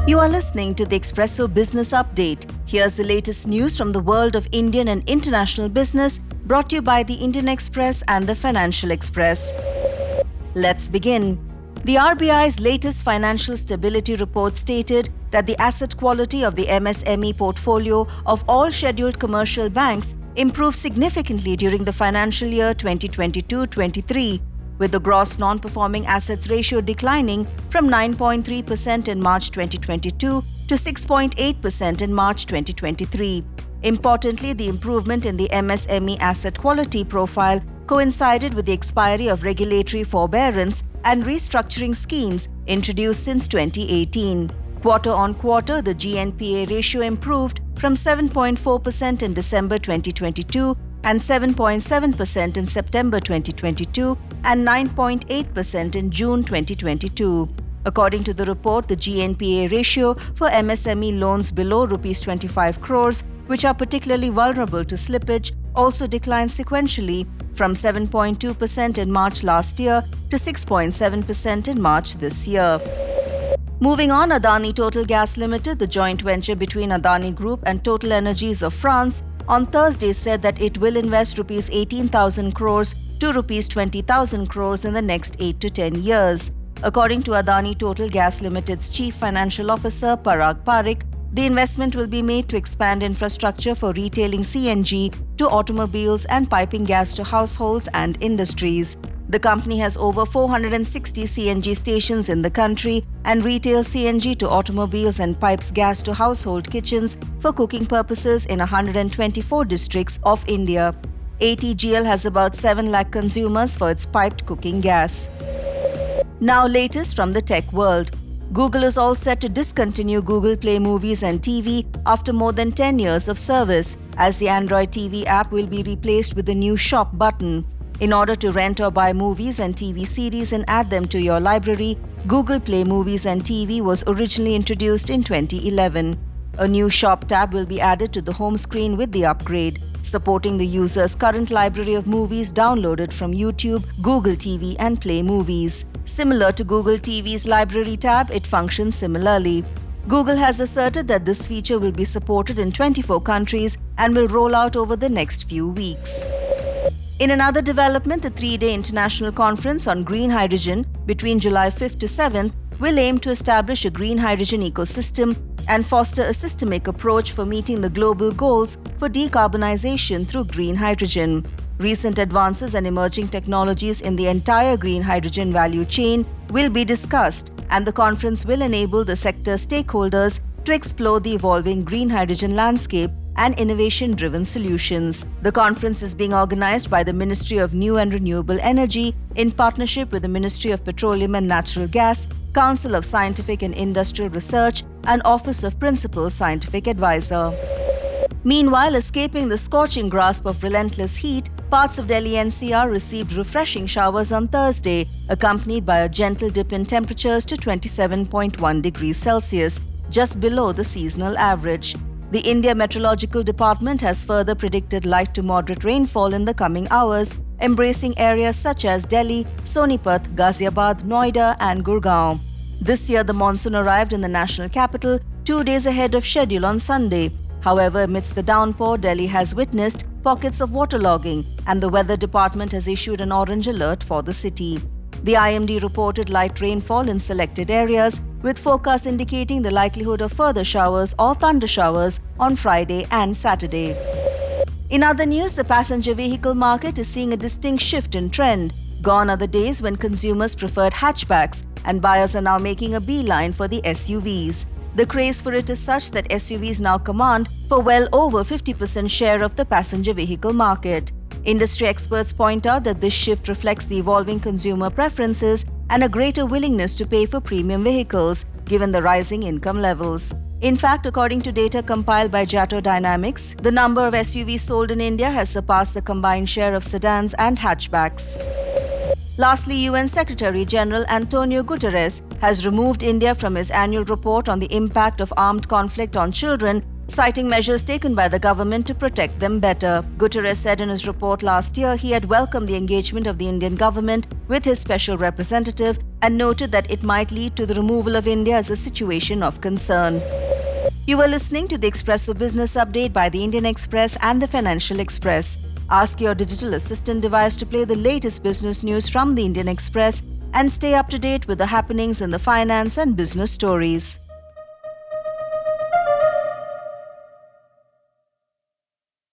You are listening to the Expresso Business Update. Here's the latest news from the world of Indian and international business, brought to you by the Indian Express and the Financial Express. Let's begin. The RBI's latest financial stability report stated that the asset quality of the MSME portfolio of all scheduled commercial banks improved significantly during the financial year 2022-23, with the gross non-performing assets ratio declining from 9.3% in March 2022 to 6.8% in March 2023. Importantly, the improvement in the MSME asset quality profile coincided with the expiry of regulatory forbearance and restructuring schemes introduced since 2018. Quarter-on-quarter, the GNPA ratio improved from 7.4% in December 2022 and 7.7% in September 2022 and 9.8% in June 2022. According to the report, the GNPA ratio for MSME loans below Rs 25 crores, which are particularly vulnerable to slippage, also declined sequentially from 7.2% in March last year to 6.7% in March this year. Moving on, Adani Total Gas Limited, the joint venture between Adani Group and Total Energies of France, on Thursday said that it will invest Rs 18,000 crores to Rs 20,000 crores in the next 8 to 10 years. According to Adani Total Gas Limited's Chief Financial Officer Parag Parikh, the investment will be made to expand infrastructure for retailing CNG to automobiles and piping gas to households and industries. The company has over 460 CNG stations in the country and retails CNG to automobiles and pipes gas to household kitchens for cooking purposes in 124 districts of India. ATGL has about 7 lakh consumers for its piped cooking gas. Now, latest from the tech world. Google is all set to discontinue Google Play Movies and TV after more than 10 years of service, as the Android TV app will be replaced with a new shop button. In order to rent or buy movies and TV series and add them to your library, Google Play Movies and TV was originally introduced in 2011. A new shop tab will be added to the home screen with the upgrade, supporting the user's current library of movies downloaded from YouTube, Google TV and Play Movies. Similar to Google TV's library tab, it functions similarly. Google has asserted that this feature will be supported in 24 countries and will roll out over the next few weeks. In another development, the 3-day international conference on green hydrogen between July 5th to 7th will aim to establish a green hydrogen ecosystem and foster a systemic approach for meeting the global goals for decarbonization through green hydrogen. Recent advances and emerging technologies in the entire green hydrogen value chain will be discussed, and the conference will enable the sector stakeholders to explore the evolving green hydrogen landscape and innovation-driven solutions. The conference is being organized by the Ministry of New and Renewable Energy in partnership with the Ministry of Petroleum and Natural Gas, Council of Scientific and Industrial Research, and Office of Principal Scientific Advisor. Meanwhile, escaping the scorching grasp of relentless heat, parts of Delhi NCR received refreshing showers on Thursday, accompanied by a gentle dip in temperatures to 27.1 degrees Celsius, just below the seasonal average. The India Meteorological Department has further predicted light to moderate rainfall in the coming hours, embracing areas such as Delhi, Sonipat, Ghaziabad, Noida and Gurgaon. This year, the monsoon arrived in the national capital 2 days ahead of schedule on Sunday. However, amidst the downpour, Delhi has witnessed pockets of waterlogging, and the weather department has issued an orange alert for the city. The IMD reported light rainfall in selected areas, with forecasts indicating the likelihood of further showers or thunder showers on Friday and Saturday. In other news, the passenger vehicle market is seeing a distinct shift in trend. Gone are the days when consumers preferred hatchbacks, and buyers are now making a beeline for the SUVs. The craze for it is such that SUVs now command for well over 50% share of the passenger vehicle market. Industry experts point out that this shift reflects the evolving consumer preferences and a greater willingness to pay for premium vehicles, given the rising income levels. In fact, according to data compiled by Jato Dynamics, the number of SUVs sold in India has surpassed the combined share of sedans and hatchbacks. Lastly, UN Secretary General Antonio Guterres has removed India from his annual report on the impact of armed conflict on children, citing measures taken by the government to protect them better. Guterres said in his report last year he had welcomed the engagement of the Indian government with his special representative and noted that it might lead to the removal of India as a situation of concern. You are listening to the Expresso Business Update by the Indian Express and the Financial Express. Ask your digital assistant device to play the latest business news from the Indian Express and stay up to date with the happenings in the finance and business stories.